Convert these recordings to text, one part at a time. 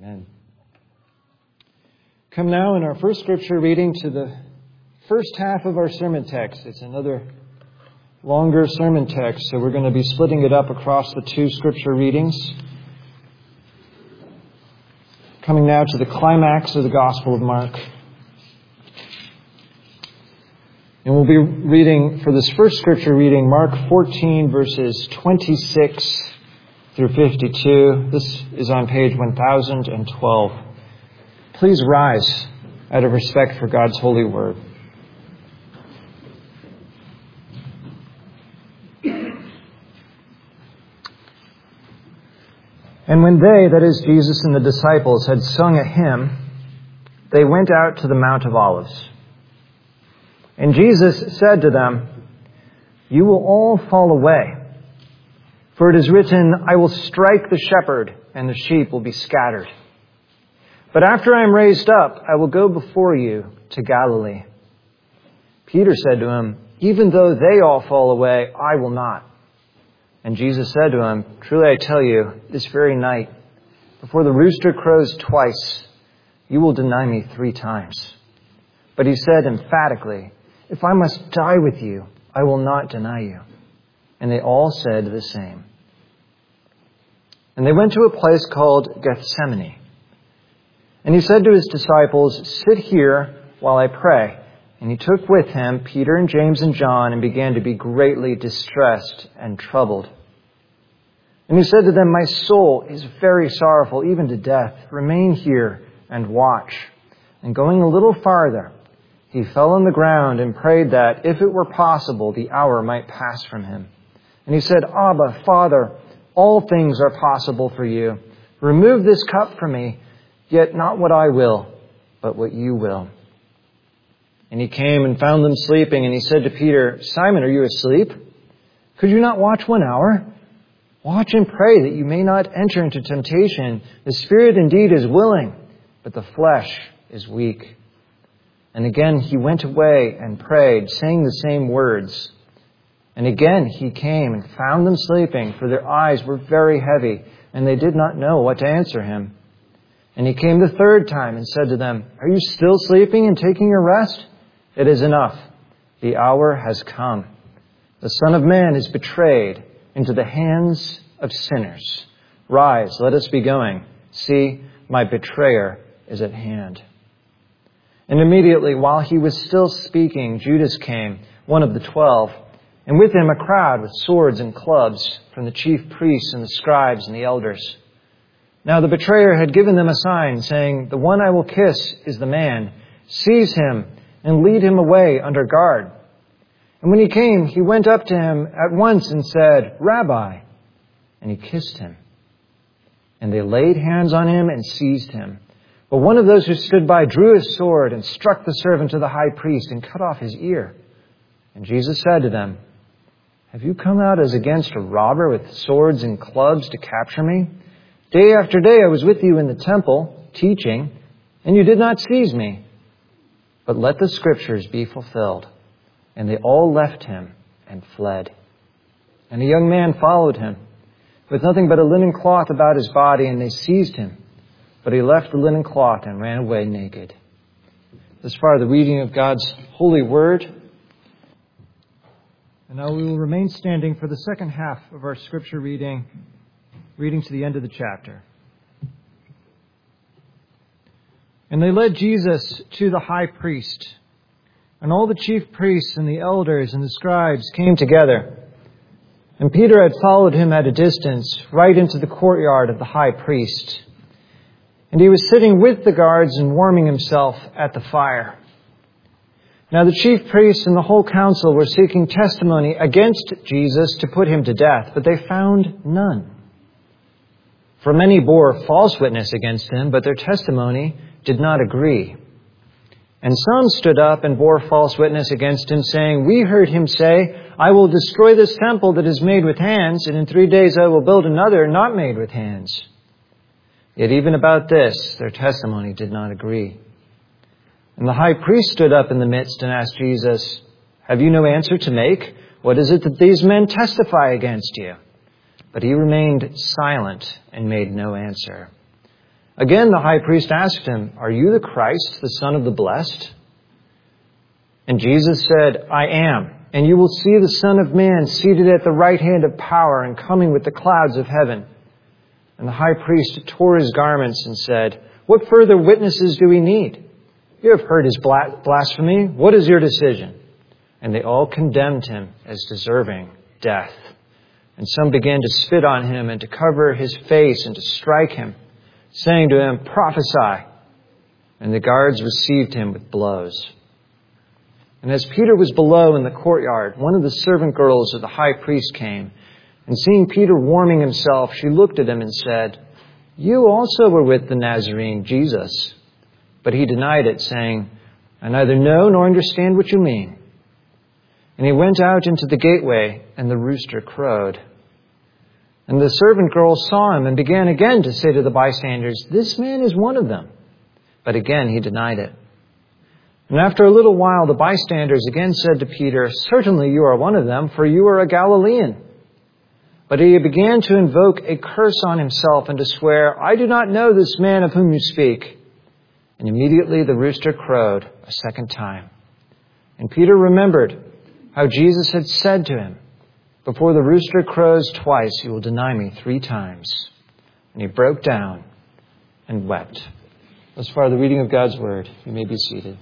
Amen. Come now in our first scripture reading to the first half of our sermon text. It's another longer sermon text, so we're going to be splitting it up across the two scripture readings. Coming now to the climax of the Gospel of Mark. And we'll be reading for this first scripture reading, Mark 14, verses 26 through 52. This is on page 1012. Please rise out of respect for God's holy word. And when they, that is Jesus and the disciples, had sung a hymn, they went out to the Mount of Olives. And Jesus said to them, "You will all fall away. For it is written, I will strike the shepherd, and the sheep will be scattered. But after I am raised up, I will go before you to Galilee." Peter said to him, "Even though they all fall away, I will not." And Jesus said to him, "Truly I tell you, this very night, before the rooster crows twice, you will deny me 3 times. But he said emphatically, "If I must die with you, I will not deny you." And they all said the same. And they went to a place called Gethsemane. And he said to his disciples, "Sit here while I pray." And he took with him Peter and James and John and began to be greatly distressed and troubled. And he said to them, "My soul is very sorrowful, even to death. Remain here and watch." And going a little farther, he fell on the ground and prayed that, if it were possible, the hour might pass from him. And he said, "Abba, Father, all things are possible for you. Remove this cup from me, yet not what I will, but what you will." And he came and found them sleeping, and he said to Peter, "Simon, are you asleep? Could you not watch 1 hour? Watch and pray that you may not enter into temptation. The spirit indeed is willing, but the flesh is weak." And again he went away and prayed, saying the same words. And again he came and found them sleeping, for their eyes were very heavy, and they did not know what to answer him. And he came the 3rd time and said to them, "Are you still sleeping and taking your rest? It is enough. The hour has come. The Son of Man is betrayed into the hands of sinners. Rise, let us be going. See, my betrayer is at hand." And immediately, while he was still speaking, Judas came, one of the 12, and with him a crowd with swords and clubs from the chief priests and the scribes and the elders. Now the betrayer had given them a sign, saying, "The one I will kiss is the man. Seize him and lead him away under guard." And when he came, he went up to him at once and said, "Rabbi," and he kissed him. And they laid hands on him and seized him. But one of those who stood by drew his sword and struck the servant of the high priest and cut off his ear. And Jesus said to them, "Have you come out as against a robber with swords and clubs to capture me? Day after day I was with you in the temple, teaching, and you did not seize me. But let the scriptures be fulfilled." And they all left him and fled. And a young man followed him, with nothing but a linen cloth about his body, and they seized him. But he left the linen cloth and ran away naked. Thus far, the reading of God's holy word. And now we will remain standing for the second half of our scripture reading to the end of the chapter. And they led Jesus to the high priest. And all the chief priests and the elders and the scribes came together. And Peter had followed him at a distance, right into the courtyard of the high priest. And he was sitting with the guards and warming himself at the fire. Now the chief priests and the whole council were seeking testimony against Jesus to put him to death, but they found none. For many bore false witness against him, but their testimony did not agree. And some stood up and bore false witness against him, saying, "We heard him say, 'I will destroy this temple that is made with hands, and in 3 days I will build another not made with hands.' Yet even about this, their testimony did not agree. And the high priest stood up in the midst and asked Jesus, 'Have you no answer to make? What is it that these men testify against you?' But he remained silent and made no answer. Again, the high priest asked him, "Are you the Christ, the Son of the Blessed?" And Jesus said, "I am. And you will see the Son of Man seated at the right hand of power and coming with the clouds of heaven." And the high priest tore his garments and said, "What further witnesses do we need? You have heard his blasphemy. What is your decision?" And they all condemned him as deserving death. And some began to spit on him and to cover his face and to strike him, saying to him, "Prophesy." And the guards received him with blows. And as Peter was below in the courtyard, one of the servant girls of the high priest came, and seeing Peter warming himself, she looked at him and said, "You also were with the Nazarene, Jesus." But he denied it, saying, "I neither know nor understand what you mean." And he went out into the gateway, and the rooster crowed. And the servant girl saw him and began again to say to the bystanders, "This man is one of them." But again he denied it. And after a little while, the bystanders again said to Peter, "Certainly you are one of them, for you are a Galilean." But he began to invoke a curse on himself and to swear, "I do not know this man of whom you speak." And immediately the rooster crowed a second time. And Peter remembered how Jesus had said to him, "Before the rooster crows twice, you will deny me 3 times." And he broke down and wept. Thus far, the reading of God's word. You may be seated.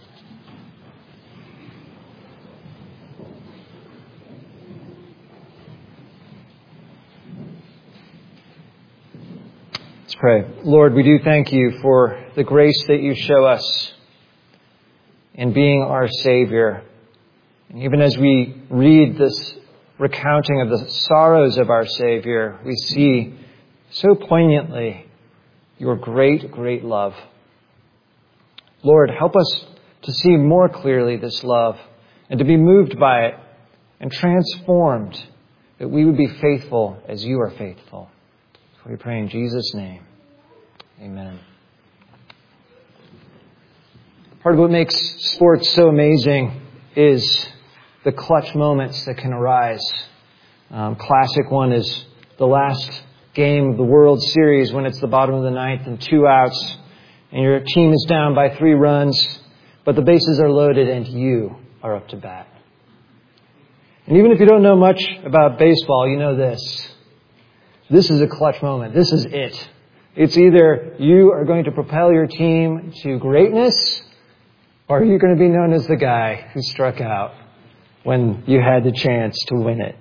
Let's pray. Lord, we do thank you for the grace that you show us in being our Savior. And even as we read this recounting of the sorrows of our Savior, we see so poignantly your great, great love. Lord, help us to see more clearly this love and to be moved by it and transformed, that we would be faithful as you are faithful. We pray in Jesus' name. Amen. Part of what makes sports so amazing is the clutch moments that can arise. Classic one is the last game of the World Series when it's the bottom of the ninth and 2 outs, and your team is down by 3 runs, but the bases are loaded and you are up to bat. And even if you don't know much about baseball, you know this. This is a clutch moment. This is it. It's either you are going to propel your team to greatness, or you're going to be known as the guy who struck out when you had the chance to win it.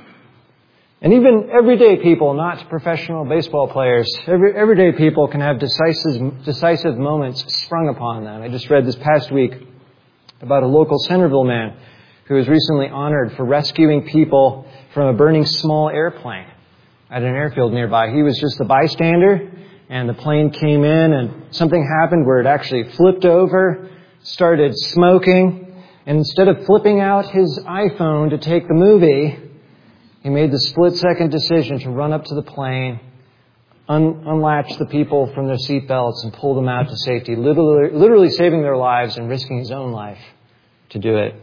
And even everyday people, not professional baseball players, everyday people can have decisive moments sprung upon them. I just read this past week about a local Centerville man who was recently honored for rescuing people from a burning small airplane at an airfield nearby. He was just a bystander, and the plane came in, and something happened where it actually flipped over, started smoking, and instead of flipping out his iPhone to take the movie, he made the split-second decision to run up to the plane, unlatch the people from their seatbelts, and pull them out to safety, literally saving their lives and risking his own life to do it.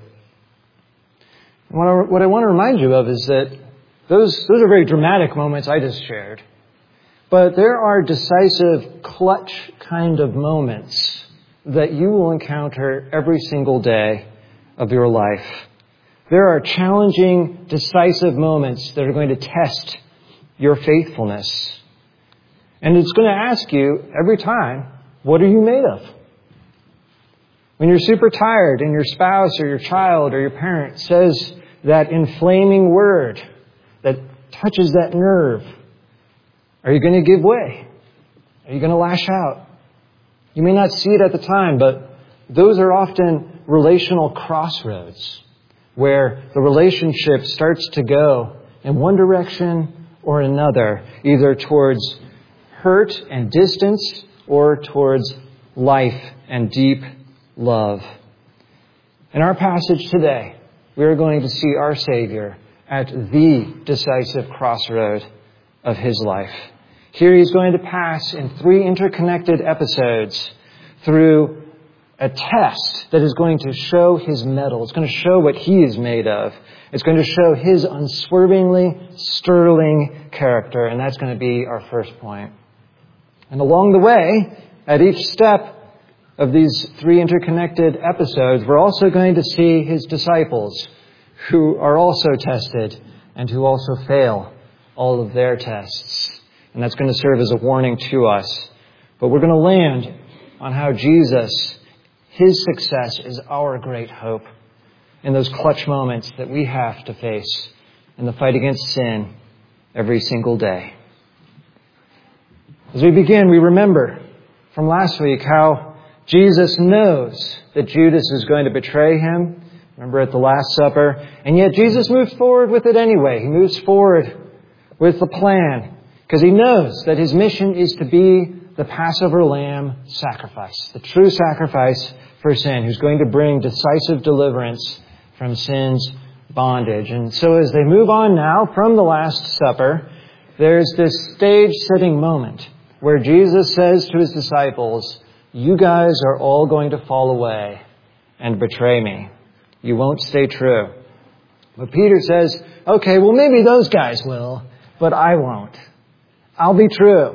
What I want to remind you of is that those are very dramatic moments I just shared. But there are decisive, clutch kind of moments that you will encounter every single day of your life. There are challenging, decisive moments that are going to test your faithfulness. And it's going to ask you every time, what are you made of? When you're super tired and your spouse or your child or your parent says that inflaming word that touches that nerve, are you going to give way? Are you going to lash out? You may not see it at the time, but those are often relational crossroads where the relationship starts to go in one direction or another, either towards hurt and distance or towards life and deep love. In our passage today, we are going to see our Savior at the decisive crossroad of his life. Here he's going to pass in 3 interconnected episodes through a test that is going to show his mettle. It's going to show what he is made of. It's going to show his unswervingly sterling character, and that's going to be our first point. And along the way, At each step of these three interconnected episodes, we're also going to see his disciples who are also tested and who also fail all of their tests. And that's going to serve as a warning to us. But we're going to land on how Jesus, his success is our great hope in those clutch moments that we have to face in the fight against sin every single day. As we begin, we remember from last week how Jesus knows that Judas is going to betray him. Remember at the Last Supper. And yet Jesus moves forward with it anyway. He moves forward with the plan because he knows that his mission is to be the Passover lamb sacrifice, the true sacrifice for sin, who's going to bring decisive deliverance from sin's bondage. And so as they move on now from the Last Supper, there's this stage-setting moment where Jesus says to his disciples, you guys are all going to fall away and betray me. You won't stay true. But Peter says, okay, well maybe those guys will, but I won't. I'll be true.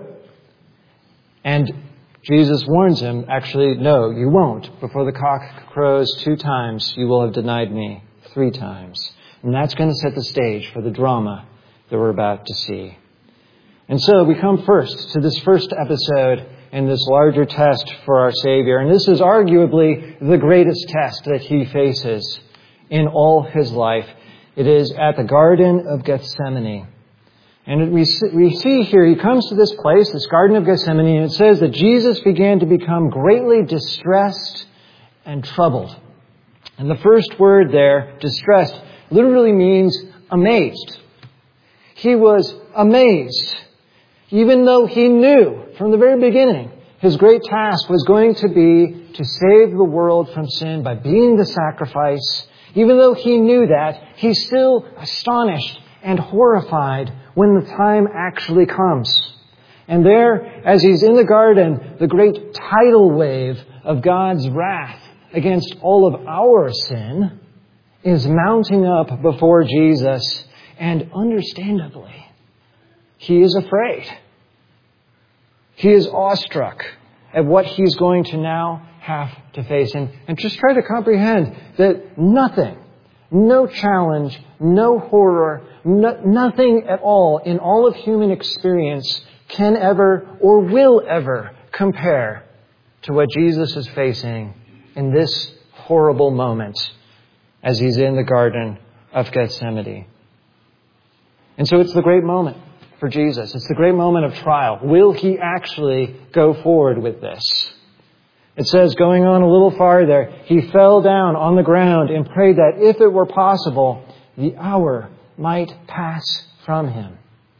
And Jesus warns him, actually, no, you won't. Before the cock crows 2 times, you will have denied me 3 times. And that's going to set the stage for the drama that we're about to see. And so we come first to this first episode in this larger test for our Savior. And this is arguably the greatest test that he faces in all his life. It is at the Garden of Gethsemane. And we see here, he comes to this place, this Garden of Gethsemane, and it says that Jesus began to become greatly distressed and troubled. And the first word there, distressed, literally means amazed. He was amazed. Even though he knew from the very beginning his great task was going to be to save the world from sin by being the sacrifice, even though he knew that, he's still astonished and horrified when the time actually comes. And there, as he's in the garden, the great tidal wave of God's wrath against all of our sin is mounting up before Jesus, and understandably, he is afraid. He is awestruck at what he's going to now have to face. And just try to comprehend that nothing, no challenge, no horror, nothing at all in all of human experience can ever or will ever compare to what Jesus is facing in this horrible moment as he's in the Garden of Gethsemane. And so it's the great moment for Jesus. It's the great moment of trial. Will he actually go forward with this? It says, going on a little farther, he fell down on the ground and prayed that if it were possible, the hour might pass from him.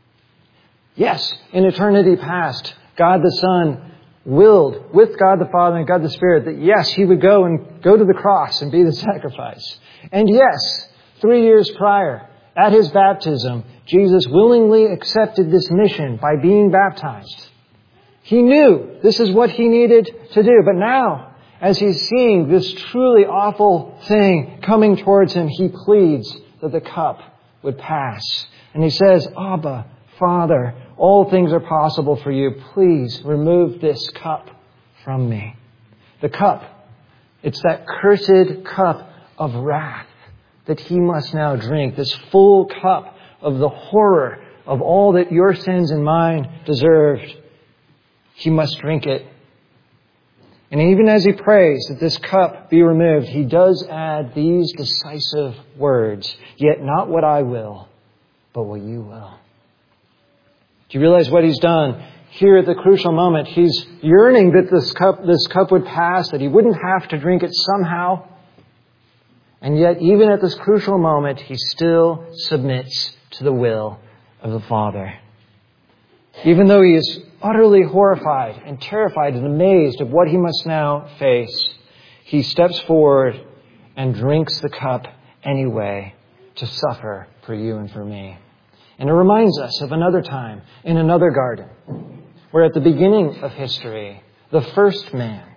Yes, in eternity past, God the Son willed with God the Father and God the Spirit that yes, he would go to the cross and be the sacrifice. And yes, 3 years prior, at his baptism, Jesus willingly accepted this mission by being baptized. He knew this is what he needed to do. But now, as he's seeing this truly awful thing coming towards him, he pleads that the cup would pass. And he says, Abba, Father, all things are possible for you. Please remove this cup from me. The cup, it's that cursed cup of wrath that he must now drink, this full cup of the horror of all that your sins and mine deserved. He must drink it. And even as he prays that this cup be removed, he does add these decisive words, yet not what I will, but what you will. Do you realize what he's done here at the crucial moment? He's yearning that this cup would pass, that he wouldn't have to drink it somehow. And yet, even at this crucial moment, he still submits to the will of the Father. Even though he is utterly horrified and terrified and amazed at what he must now face, he steps forward and drinks the cup anyway to suffer for you and for me. And it reminds us of another time in another garden, where at the beginning of history, the first man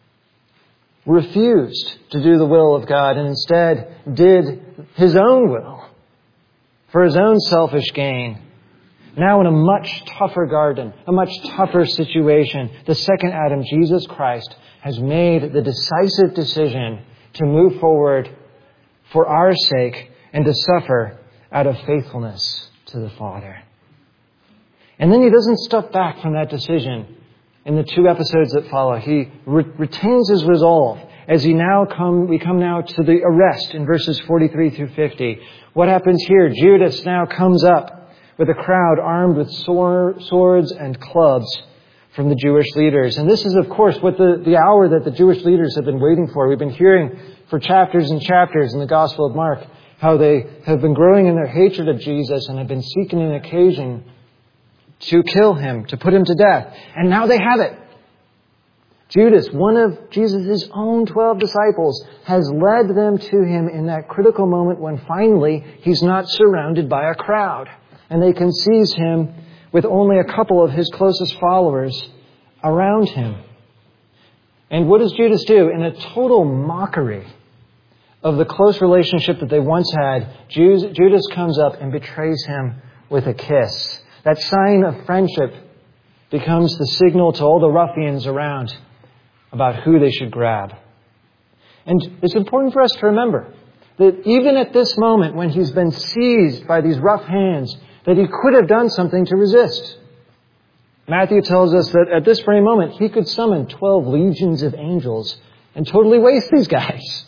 refused to do the will of God and instead did his own will for his own selfish gain. Now in a much tougher garden, a much tougher situation, the second Adam, Jesus Christ, has made the decisive decision to move forward for our sake and to suffer out of faithfulness to the Father. And then he doesn't step back from that decision in the 2 episodes that follow. He retains his resolve as we come now to the arrest in verses 43 through 50. What happens here? Judas now comes up with a crowd armed with swords and clubs from the Jewish leaders. And this is, of course, what the hour that the Jewish leaders have been waiting for. We've been hearing for chapters and chapters in the Gospel of Mark how they have been growing in their hatred of Jesus and have been seeking an occasion to kill him, to put him to death. And now they have it. Judas, one of Jesus' own 12 disciples, has led them to him in that critical moment when finally he's not surrounded by a crowd. And they can seize him with only a couple of his closest followers around him. And what does Judas do? In a total mockery of the close relationship that they once had, Judas comes up and betrays him with a kiss. That sign of friendship becomes the signal to all the ruffians around about who they should grab. And it's important for us to remember that even at this moment when he's been seized by these rough hands, that he could have done something to resist. Matthew tells us that at this very moment, he could summon 12 legions of angels and totally waste these guys.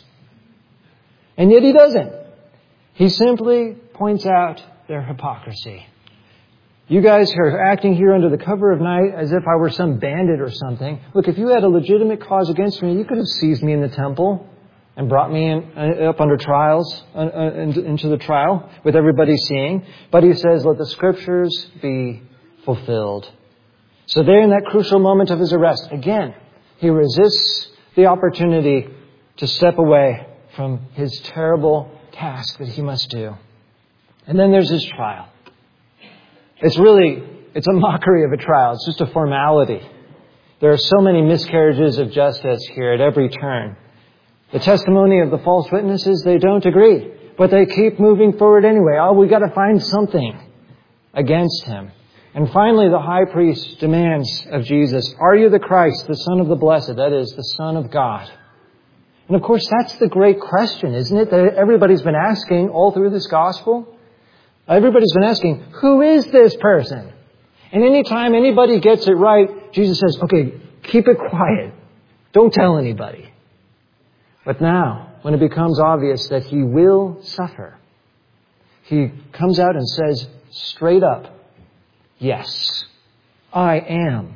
And yet he doesn't. He simply points out their hypocrisy. You guys are acting here under the cover of night as if I were some bandit or something. Look, if you had a legitimate cause against me, you could have seized me in the temple and brought me up under trials, into the trial with everybody seeing. But he says, let the Scriptures be fulfilled. So there in that crucial moment of his arrest, again, he resists the opportunity to step away from his terrible task that he must do. And then there's his trial. It's a mockery of a trial. It's just a formality. There are so many miscarriages of justice here at every turn. The testimony of the false witnesses, they don't agree, but they keep moving forward anyway. Oh, we got to find something against him. And finally, the high priest demands of Jesus, are you the Christ, the Son of the Blessed? That is, the Son of God. And of course, that's the great question, isn't it? That everybody's been asking all through this gospel. Everybody's been asking, who is this person? And anytime anybody gets it right, Jesus says, okay, keep it quiet. Don't tell anybody. But now, when it becomes obvious that he will suffer, he comes out and says straight up, yes, I am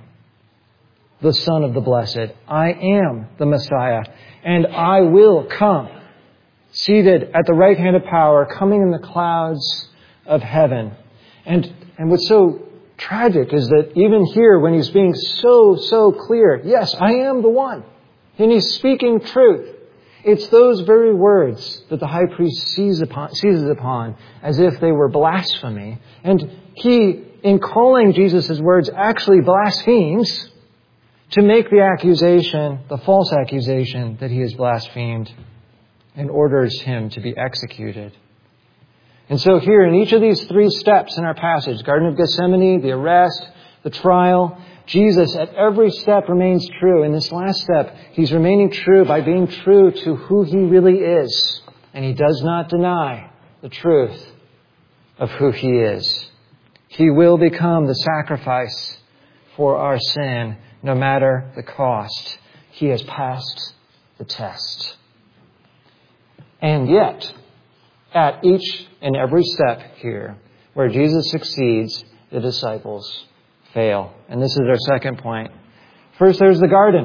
the Son of the Blessed. I am the Messiah. And I will come, seated at the right hand of power, coming in the clouds of heaven. And what's so tragic is that even here, when he's being so clear, yes, I am the one, and he's speaking truth, it's those very words that the high priest seizes upon as if they were blasphemy. And he, in calling Jesus' words, actually blasphemes to make the accusation, the false accusation, that he has blasphemed, and orders him to be executed. And so here, in each of these 3 steps in our passage, Garden of Gethsemane, the arrest, the trial, Jesus at every step remains true. In this last step, he's remaining true by being true to who he really is. And he does not deny the truth of who he is. He will become the sacrifice for our sin, no matter the cost. He has passed the test. And yet, at each and every step here, where Jesus succeeds, the disciples fail. And this is our second point. First, there's the garden.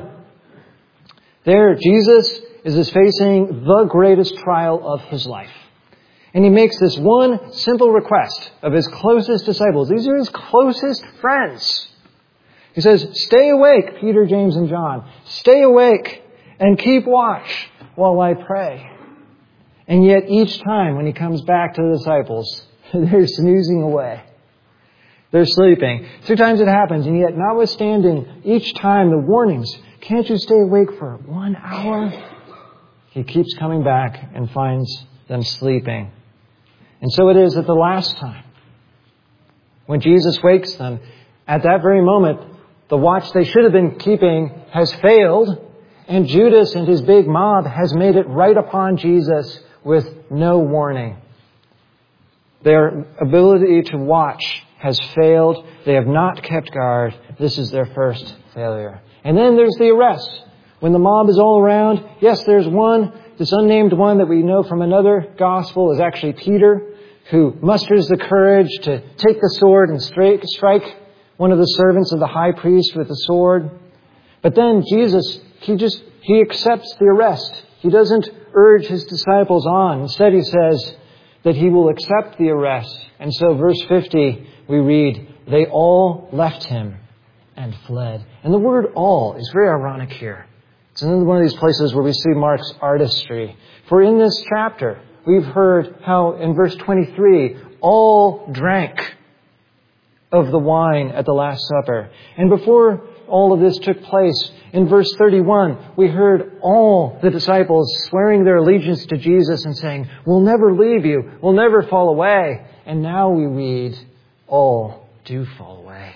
There, Jesus is facing the greatest trial of his life. And he makes this one simple request of his closest disciples. These are his closest friends. He says, stay awake, Peter, James, and John. Stay awake and keep watch while I pray. And yet each time when he comes back to the disciples, they're snoozing away. They're sleeping. 3 times it happens, and yet notwithstanding each time the warnings, can't you stay awake for 1 hour? He keeps coming back and finds them sleeping. And so it is that the last time When Jesus wakes them, at that very moment, the watch they should have been keeping has failed, and Judas and his big mob has made it right upon Jesus with no warning. Their ability to watch has failed. They have not kept guard. This is their first failure. And then there's the arrest. When the mob is all around, yes, there's one, this unnamed one that we know from another gospel is actually Peter, who musters the courage to take the sword and strike one of the servants of the high priest with the sword. But then Jesus, he accepts the arrest. He doesn't urge his disciples on. Instead, he says that he will accept the arrest. And so verse 50, we read, they all left him and fled. And the word all is very ironic here. It's another one of these places where we see Mark's artistry. For in this chapter, we've heard how in verse 23, all drank of the wine at the Last Supper. And before all of this took place, in verse 31, we heard all the disciples swearing their allegiance to Jesus and saying, we'll never leave you, we'll never fall away. And now we read, all do fall away.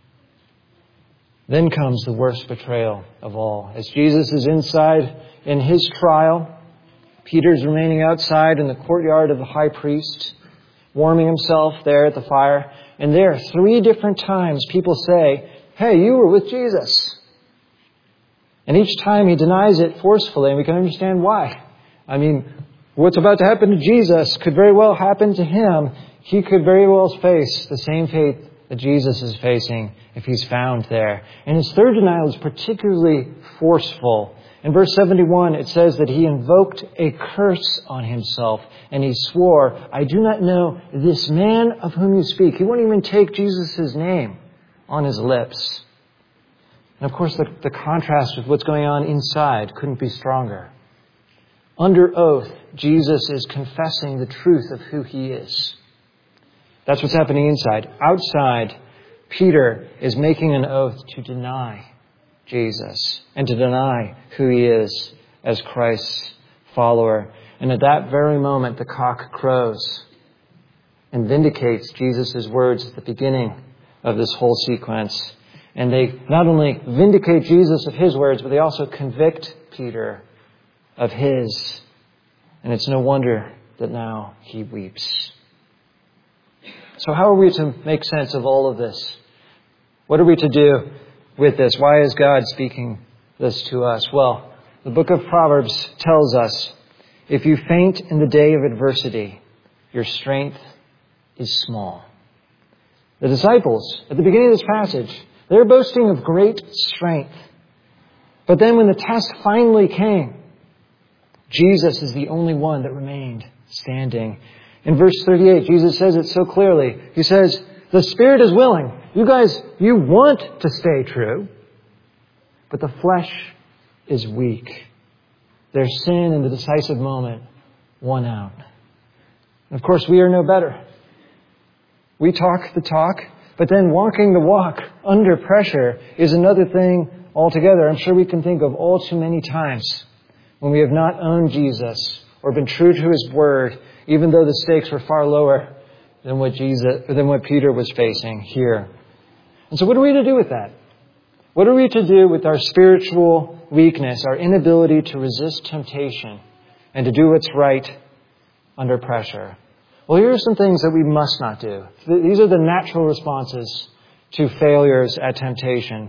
Then comes the worst betrayal of all. As Jesus is inside in his trial, Peter's remaining outside in the courtyard of the high priest, warming himself there at the fire. And there, 3 different times, people say, hey, you were with Jesus. And each time he denies it forcefully, and we can understand why. I mean, what's about to happen to Jesus could very well happen to him. He could very well face the same fate that Jesus is facing if he's found there. And his third denial is particularly forceful. In verse 71, it says that he invoked a curse on himself, and he swore, I do not know this man of whom you speak. He won't even take Jesus' name on his lips. And of course, the contrast with what's going on inside couldn't be stronger. Under oath, Jesus is confessing the truth of who he is. That's what's happening inside. Outside, Peter is making an oath to deny Jesus and to deny who he is as Christ's follower. And at that very moment, the cock crows and vindicates Jesus' words at the beginning of this whole sequence. And they not only vindicate Jesus of his words, but they also convict Peter of his. And it's no wonder that now he weeps. So how are we to make sense of all of this? What are we to do with this? Why is God speaking this to us? Well, the book of Proverbs tells us, if you faint in the day of adversity, your strength is small. The disciples, at the beginning of this passage, they're boasting of great strength. But then when the test finally came, Jesus is the only one that remained standing. In verse 38, Jesus says it so clearly. He says, the spirit is willing. You guys, you want to stay true, but the flesh is weak. Their sin in the decisive moment won out. And of course, we are no better. We talk the talk, but then walking the walk under pressure is another thing altogether. I'm sure we can think of all too many times when we have not owned Jesus or been true to his word, even though the stakes were far lower than what Peter was facing here. And so what are we to do with that? What are we to do with our spiritual weakness, our inability to resist temptation and to do what's right under pressure? Well, here are some things that we must not do. These are the natural responses to failures at temptation.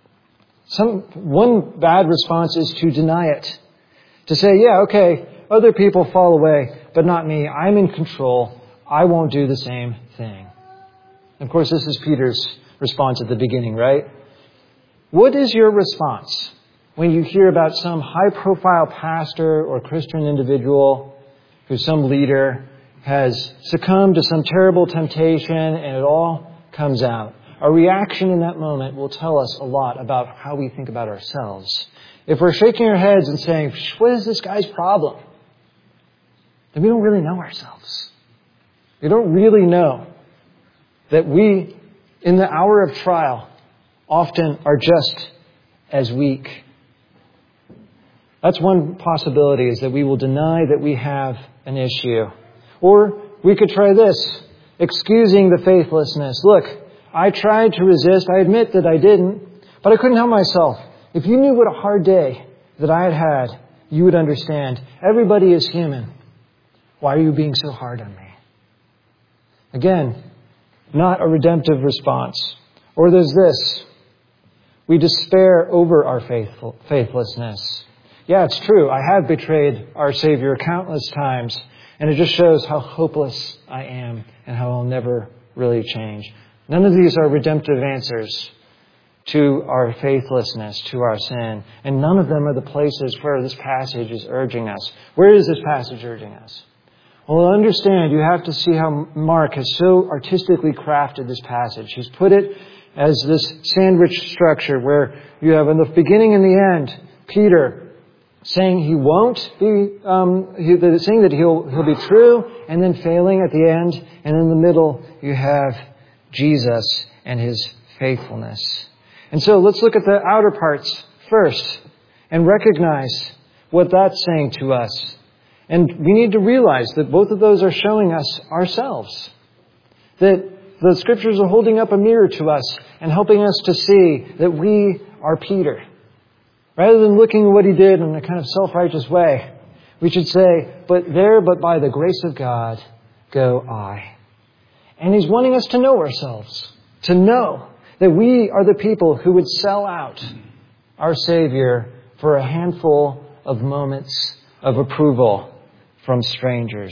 One bad response is to deny it. To say, yeah, okay, other people fall away, but not me. I'm in control. I won't do the same thing. Of course, this is Peter's response at the beginning, right? What is your response when you hear about some high-profile pastor or Christian individual who's some leader has succumbed to some terrible temptation and it all comes out? Our reaction in that moment will tell us a lot about how we think about ourselves. If we're shaking our heads and saying, what is this guy's problem? Then we don't really know ourselves. We don't really know that we, in the hour of trial, often are just as weak. That's one possibility, is that we will deny that we have an issue. Or we could try this. excusing the faithlessness. Look, I tried to resist. I admit that I didn't, but I couldn't help myself. If you knew what a hard day that I had had, you would understand. Everybody is human. Why are you being so hard on me? Again, not a redemptive response. Or there's this. We despair over our faithlessness. Yeah, it's true. I have betrayed our Savior countless times, and it just shows how hopeless I am and how I'll never really change. None of these are redemptive answers to our faithlessness, to our sin. And none of them are the places where this passage is urging us. Where is this passage urging us? Well, to understand, you have to see how Mark has so artistically crafted this passage. He's put it as this sandwich structure where you have in the beginning and the end, Peter saying he won't be, saying that he'll be true, and then failing at the end. And in the middle, you have Jesus and his faithfulness. And so let's look at the outer parts first and recognize what that's saying to us. And we need to realize that both of those are showing us ourselves. That the Scriptures are holding up a mirror to us and helping us to see that we are Peter. Rather than looking at what he did in a kind of self-righteous way, we should say, but by the grace of God, go I. And he's wanting us to know ourselves, to know that we are the people who would sell out our Savior for a handful of moments of approval from strangers.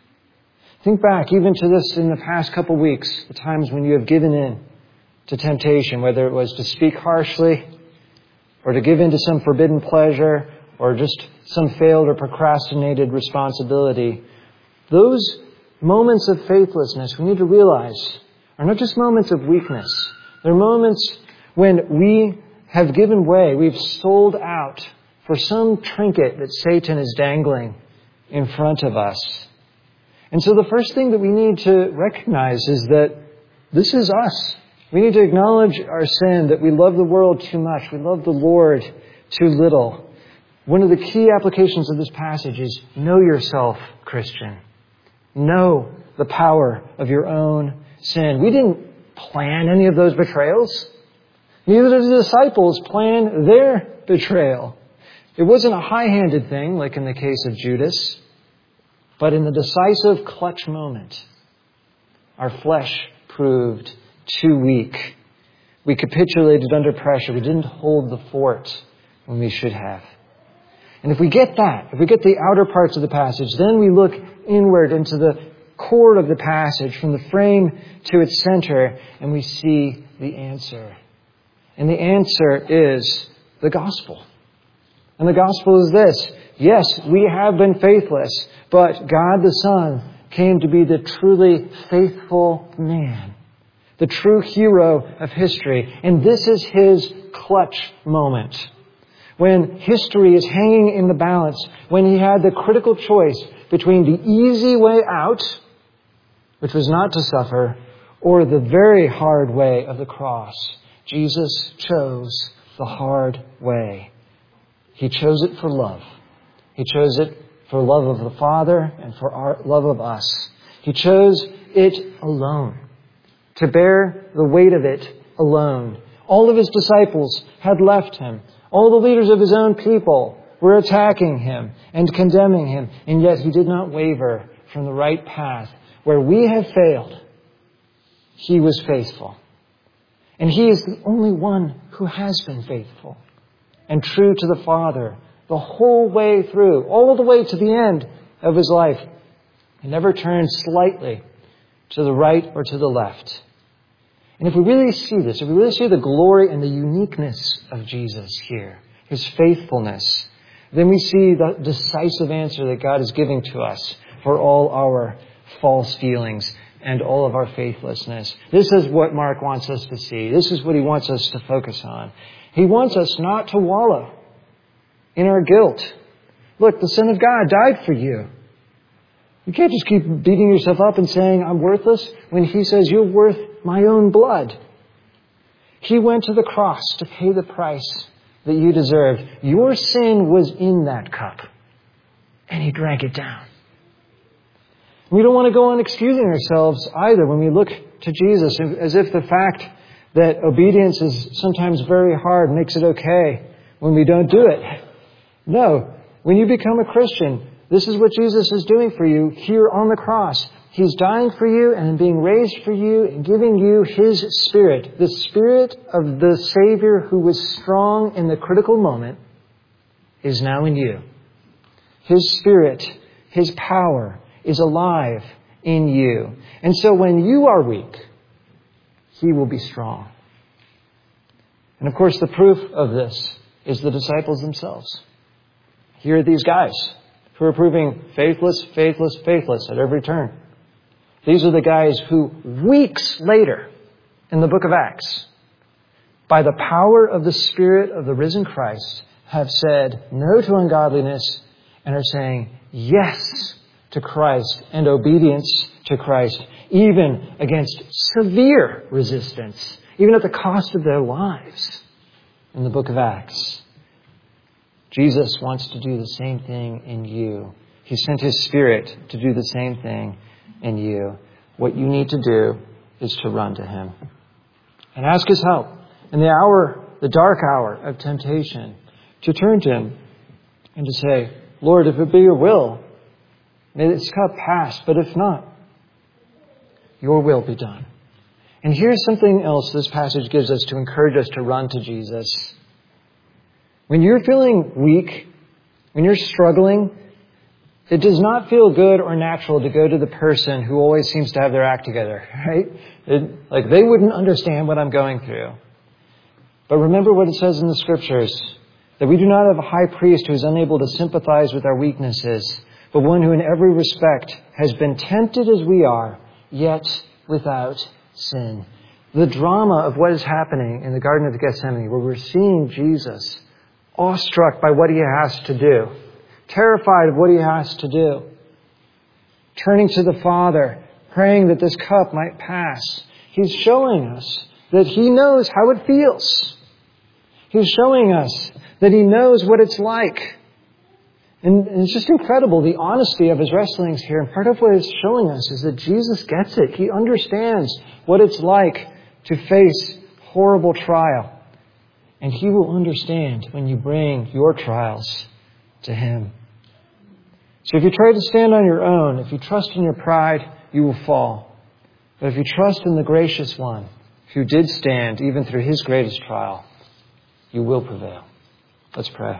Think back even to this in the past couple weeks, the times when you have given in to temptation, whether it was to speak harshly or to give in to some forbidden pleasure or just some failed or procrastinated responsibility. Those moments of faithlessness, we need to realize, are not just moments of weakness. They're moments when we have given way, we've sold out for some trinket that Satan is dangling in front of us. And so the first thing that we need to recognize is that this is us. We need to acknowledge our sin, that we love the world too much. We love the Lord too little. One of the key applications of this passage is know yourself, Christian. Know the power of your own sin. We didn't plan any of those betrayals. Neither did the disciples plan their betrayal. It wasn't a high-handed thing, like in the case of Judas, but in the decisive clutch moment, our flesh proved too weak. We capitulated under pressure. We didn't hold the fort when we should have. And if we get that, if we get the outer parts of the passage, then we look inward into the core of the passage, from the frame to its center, and we see the answer. And the answer is the gospel. And the gospel is this. Yes, we have been faithless, but God the Son came to be the truly faithful man, the true hero of history. And this is his clutch moment. When history is hanging in the balance, when he had the critical choice between the easy way out, which was not to suffer, or the very hard way of the cross, Jesus chose the hard way. He chose it for love. He chose it for love of the Father and for our love of us. He chose it alone, to bear the weight of it alone. All of his disciples had left him. All the leaders of his own people were attacking him and condemning him, and yet he did not waver from the right path. Where we have failed, he was faithful. And he is the only one who has been faithful and true to the Father the whole way through, all the way to the end of his life. He never turned slightly to the right or to the left. And if we really see this, if we really see the glory and the uniqueness of Jesus here, his faithfulness, then we see the decisive answer that God is giving to us for all our false feelings and all of our faithlessness. This is what Mark wants us to see. This is what he wants us to focus on. He wants us not to wallow in our guilt. Look, the Son of God died for you. You can't just keep beating yourself up and saying, I'm worthless, when he says, you're worth my own blood. He went to the cross to pay the price that you deserved. Your sin was in that cup, and he drank it down. We don't want to go on excusing ourselves either when we look to Jesus, as if the fact that obedience is sometimes very hard makes it okay when we don't do it. No. When you become a Christian, this is what Jesus is doing for you here on the cross. He's dying for you and being raised for you and giving you His Spirit. The Spirit of the Savior who was strong in the critical moment is now in you. His Spirit, His power is alive in you. And so when you are weak, He will be strong. And of course, the proof of this is the disciples themselves. Here are these guys who are proving faithless, faithless, faithless at every turn. These are the guys who weeks later in the book of Acts, by the power of the Spirit of the risen Christ, have said no to ungodliness and are saying yes to Christ and obedience to Christ, even against severe resistance, even at the cost of their lives in the book of Acts. Jesus wants to do the same thing in you. He sent His Spirit to do the same thing in you. What you need to do is to run to Him and ask His help in the dark hour of temptation, to turn to Him and to say, Lord, if it be your will, may this cup pass, but if not, your will be done. And here's something else this passage gives us to encourage us to run to Jesus. When you're feeling weak, when you're struggling, it does not feel good or natural to go to the person who always seems to have their act together, right? Like they wouldn't understand what I'm going through. But remember what it says in the Scriptures, that we do not have a high priest who is unable to sympathize with our weaknesses, but one who in every respect has been tempted as we are, yet without sin. The drama of what is happening in the Garden of Gethsemane, where we're seeing Jesus awestruck by what He has to do, terrified of what He has to do, turning to the Father, praying that this cup might pass. He's showing us that He knows how it feels. He's showing us that He knows what it's like. And it's just incredible, the honesty of His wrestlings here. And part of what it's showing us is that Jesus gets it. He understands what it's like to face horrible trial. And He will understand when you bring your trials to Him. So if you try to stand on your own, if you trust in your pride, you will fall. But if you trust in the gracious one who did stand even through His greatest trial, you will prevail. Let's pray.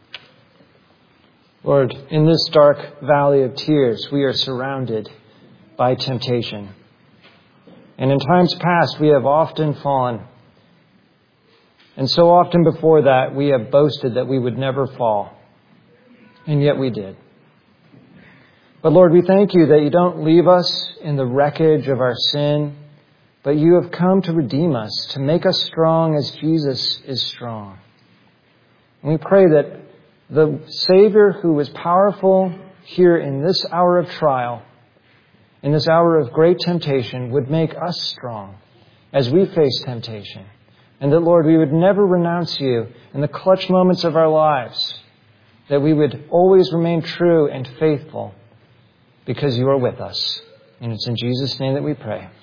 Lord, in this dark valley of tears, we are surrounded by temptation. And in times past, we have often fallen. And so often before that, we have boasted that we would never fall. And yet we did. But Lord, we thank You that You don't leave us in the wreckage of our sin, but You have come to redeem us, to make us strong as Jesus is strong. And we pray that the Savior who is powerful here in this hour of trial, in this hour of great temptation, would make us strong as we face temptation. And that, Lord, we would never renounce You in the clutch moments of our lives. That we would always remain true and faithful because You are with us. And it's in Jesus' name that we pray.